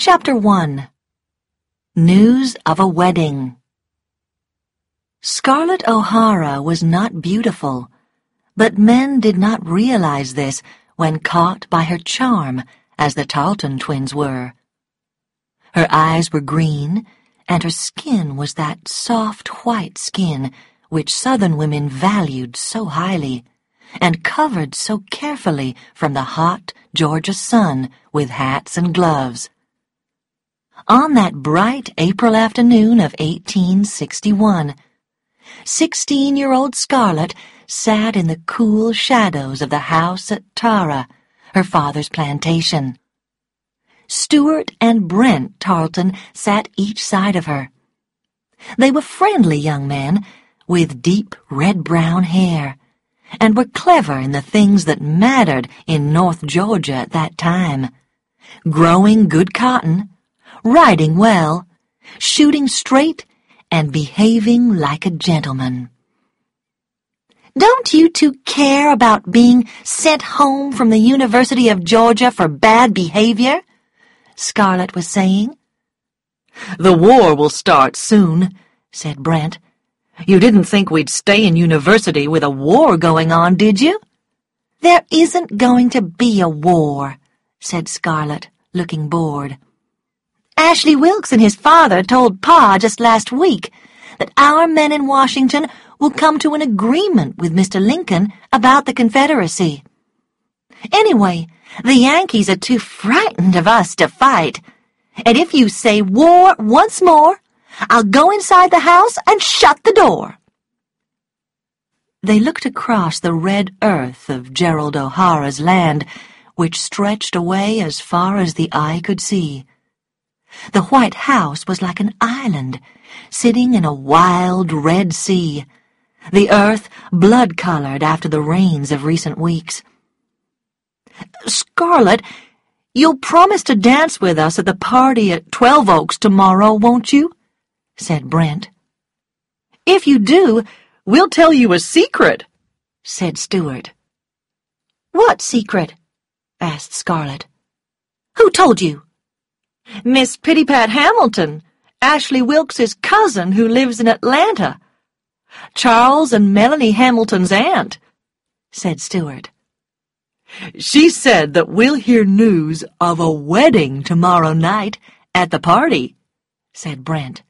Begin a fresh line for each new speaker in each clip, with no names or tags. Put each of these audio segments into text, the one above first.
Chapter 1. News of a Wedding. Scarlett O'Hara was not beautiful, but men did not realize this when caught by her charm, as the Tarleton twins were. Her eyes were green, and her skin was that soft white skin which Southern women valued so highly, and covered so carefully from the hot Georgia sun with hats and gloves. On that bright April afternoon of 1861, 16-year-old Scarlett sat in the cool shadows of the house at Tara, her father's plantation. Stuart and Brent Tarleton sat each side of her. They were friendly young men, with deep red-brown hair, and were clever in the things that mattered in North Georgia at that time: growing good cotton, riding well, shooting straight, and behaving like a gentleman. "Don't you two care about being sent home from the University of Georgia for bad behavior?" Scarlett was saying.
"The war will start soon," said Brent. "You didn't think we'd stay in university with a war going on, did you?"
"There isn't going to be a war," said Scarlett, looking bored. "Ashley Wilkes and his father told Pa just last week that our men in Washington will come to an agreement with Mr. Lincoln about the Confederacy. Anyway, the Yankees are too frightened of us to fight, and if you say war once more, I'll go inside the house and shut the door." They looked across the red earth of Gerald O'Hara's land, which stretched away as far as the eye could see. The White House was like an island, sitting in a wild red sea, the earth blood-colored after the rains of recent weeks.
"Scarlett, you'll promise to dance with us at the party at 12 Oaks tomorrow, won't you?" said Brent. "If you do, we'll tell you a secret," said Stuart.
"What secret?" asked Scarlett. "Who told you?"
"Miss Pittypat Hamilton, Ashley Wilkes's cousin who lives in Atlanta. Charles and Melanie Hamilton's aunt," said Stuart. "She said that we'll hear news of a wedding tomorrow night at the party," said Brent.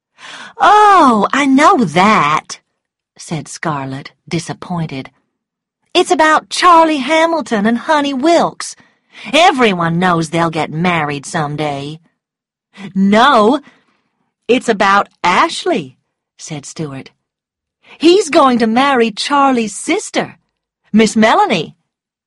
"Oh, I know that," said Scarlett, disappointed. "It's about Charlie Hamilton and Honey Wilkes. Everyone knows they'll get married someday."
"No, it's about Ashley," said Stuart. "He's going to marry Charlie's sister, Miss Melanie."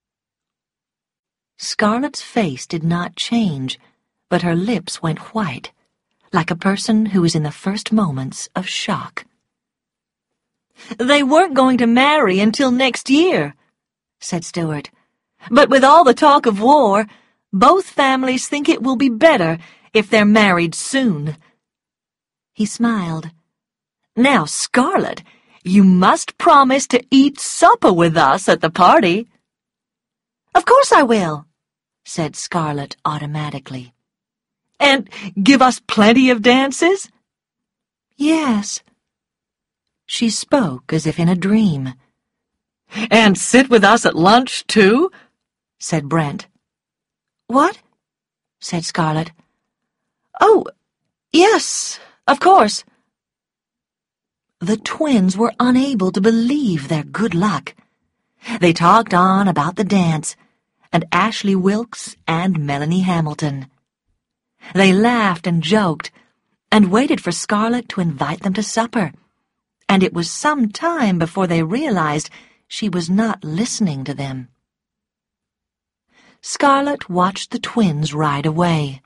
Scarlett's face did not change, but her lips went white, like a person who is in the first moments of shock.
"They weren't going to marry until next year," said Stuart. "But with all the talk of war, both families think it will be better if they're married soon."
He smiled.
"Now, Scarlett, you must promise to eat supper with us at the party."
"Of course I will," said Scarlett automatically.
"And give us plenty of dances?"
"Yes." She spoke as if in a dream.
"And sit with us at lunch, too?" said Brent.
"What?" said Scarlett.
"Oh, yes, of course."
The twins were unable to believe their good luck. They talked on about the dance, and Ashley Wilkes and Melanie Hamilton. They laughed and joked, and waited for Scarlett to invite them to supper, and it was some time before they realized she was not listening to them. Scarlett watched the twins ride away.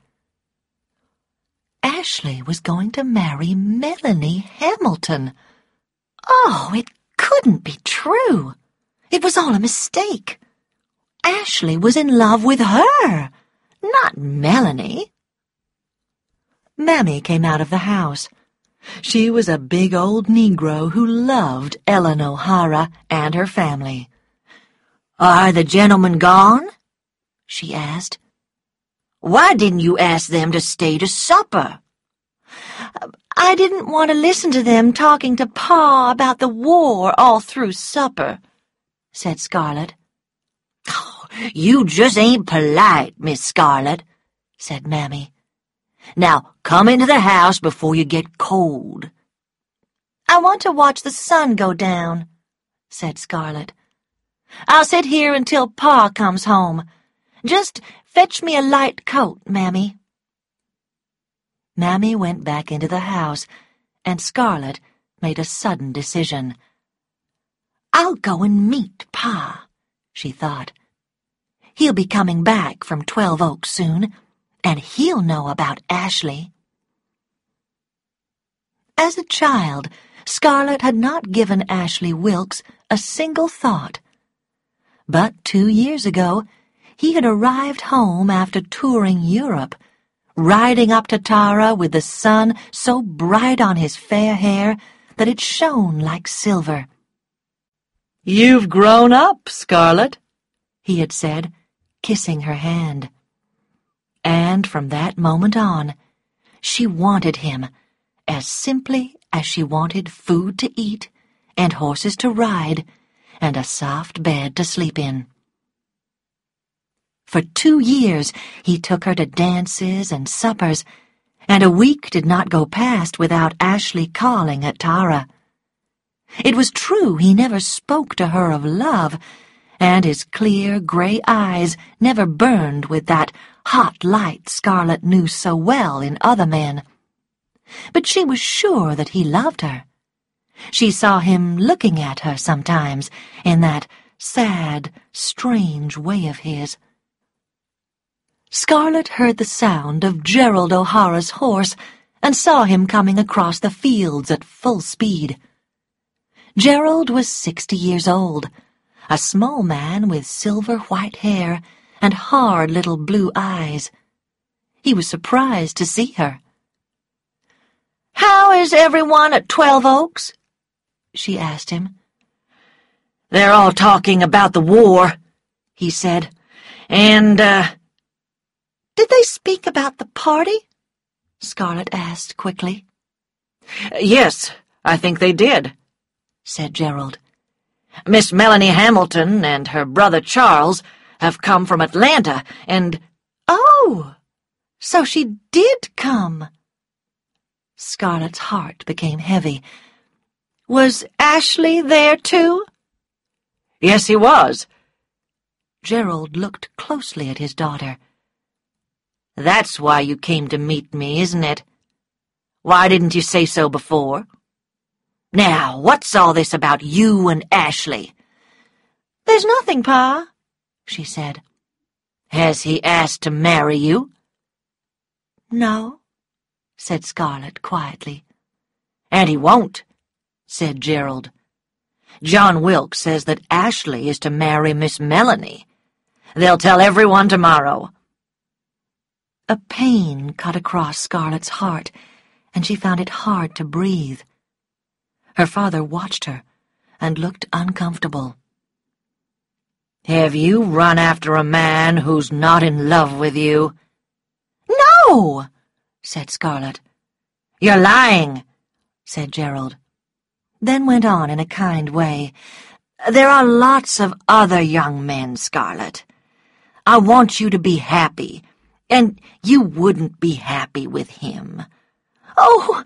Ashley was going to marry Melanie Hamilton. Oh, it couldn't be true. It was all a mistake. Ashley was in love with her, not Melanie. Mammy came out of the house. She was a big old Negro who loved Ellen O'Hara and her family. "Are the gentlemen gone?" she asked.
Why didn't you ask them to stay to supper?
I didn't want to listen to them talking to Pa about the war all through supper, said Scarlet.
Oh, you just ain't polite, Miss Scarlet, said Mammy. Now come into the house before you get cold.
I want to watch the sun go down, said Scarlet. I'll sit here until Pa comes home. Just fetch me a light coat, Mammy. Mammy went back into the house, and Scarlet made a sudden decision. I'll go and meet Pa, she thought. He'll be coming back from 12 Oaks soon, and he'll know about Ashley. As a child, Scarlet had not given Ashley Wilkes a single thought. But 2 years ago, he had arrived home after touring Europe, riding up to Tara with the sun so bright on his fair hair that it shone like silver.
"You've grown up, Scarlet,"
he had said, kissing her hand. And from that moment on, she wanted him as simply as she wanted food to eat and horses to ride and a soft bed to sleep in. For 2 years he took her to dances and suppers, and a week did not go past without Ashley calling at Tara. It was true he never spoke to her of love, and his clear gray eyes never burned with that hot light Scarlet knew so well in other men. But she was sure that he loved her. She saw him looking at her sometimes in that sad, strange way of his. Scarlet heard the sound of Gerald O'Hara's horse and saw him coming across the fields at full speed. Gerald was 60 years old, a small man with silver-white hair and hard little blue eyes. He was surprised to see her.
"How is everyone at 12 Oaks?"
she asked him.
"They're all talking about the war," he said, "and,
Did they speak about the party?" Scarlet asked quickly.
"Yes, I think they did," said Gerald. "Miss Melanie Hamilton and her brother Charles have come from Atlanta, and—"
"Oh, so she did come." Scarlet's heart became heavy.
"Was Ashley there, too?" "Yes, he was."
Gerald looked closely at his daughter.
"That's why you came to meet me, isn't it? Why didn't you say so before? Now, what's all this about you and Ashley?"
"There's nothing, Pa," she said.
"Has he asked to marry you?"
"No," said Scarlet quietly.
"And he won't," said Gerald. "John Wilkes says that Ashley is to marry Miss Melanie. They'll tell everyone tomorrow."
A pain cut across Scarlet's heart, and she found it hard to breathe. Her father watched her and looked uncomfortable.
"Have you run after a man who's not in love with you?"
"No," said Scarlet.
"You're lying,"
said Gerald, then went on in a kind way. "There are lots of other young men, Scarlet. I want you to be happy, and you wouldn't be happy with him." "Oh,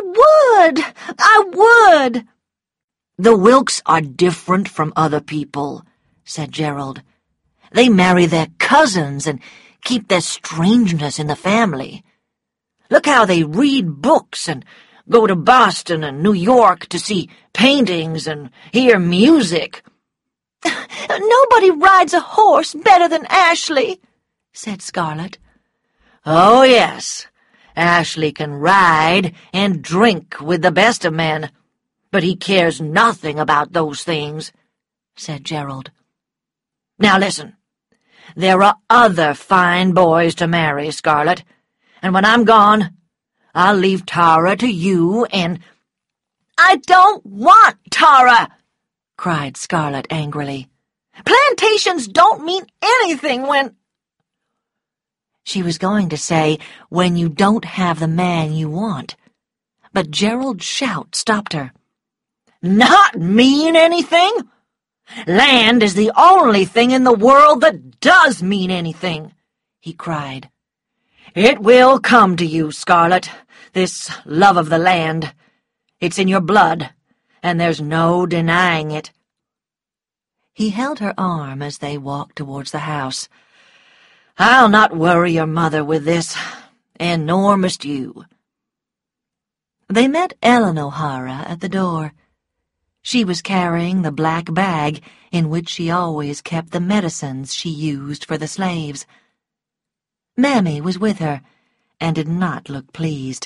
I would!
"The Wilkes are different from other people," said Gerald. "They marry their cousins and keep their strangeness in the family. Look how they read books and go to Boston and New York to see paintings and hear music."
"Nobody rides a horse better than Ashley," said Scarlet.
"Oh, yes, Ashley can ride and drink with the best of men, but he cares nothing about those things," said Gerald. "Now listen, there are other fine boys to marry, Scarlet, and when I'm gone, I'll leave Tara to you and—"
"I don't want Tara!" cried Scarlet angrily. "Plantations don't mean anything when—" She was going to say, when you don't have the man you want, but Gerald's shout stopped her.
Not mean anything? Land is the only thing in the world that does mean anything, he cried. It will come to you, Scarlet, this love of the land. It's in your blood, and there's no denying it.
He held her arm as they walked towards the house.
I'll not worry your mother with this, and nor must you.
They met Ellen O'Hara at the door. She was carrying the black bag in which she always kept the medicines she used for the slaves. Mammy was with her, and did not look pleased.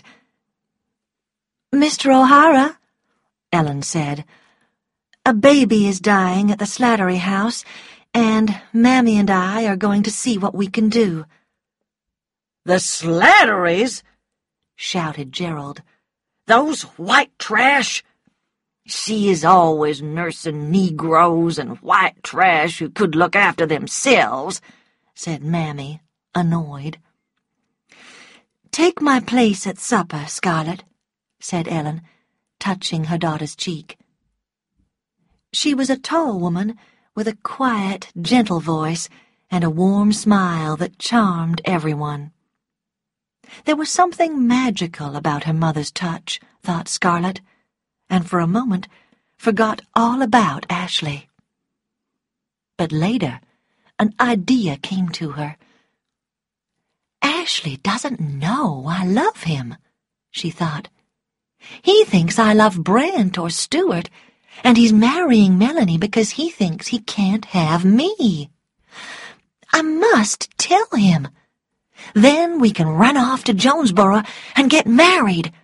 "Mr. O'Hara," Ellen said, "a baby is dying at the Slattery house, and Mammy and I are going to see what we can do."
"The Slatterys?"
shouted Gerald.
"Those white trash! She is always nursing Negroes and white trash who could look after themselves," said Mammy, annoyed.
"Take my place at supper, Scarlet," said Ellen, touching her daughter's cheek. She was a tall woman with a quiet, gentle voice and a warm smile that charmed everyone. There was something magical about her mother's touch, thought Scarlet, and for a moment forgot all about Ashley. But later, an idea came to her. "Ashley doesn't know I love him," she thought. "He thinks I love Brent or Stuart, and he's marrying Melanie because he thinks he can't have me. I must tell him. Then we can run off to Jonesboro and get married.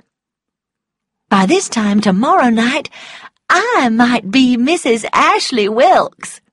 By this time tomorrow night, I might be Mrs. Ashley Wilkes."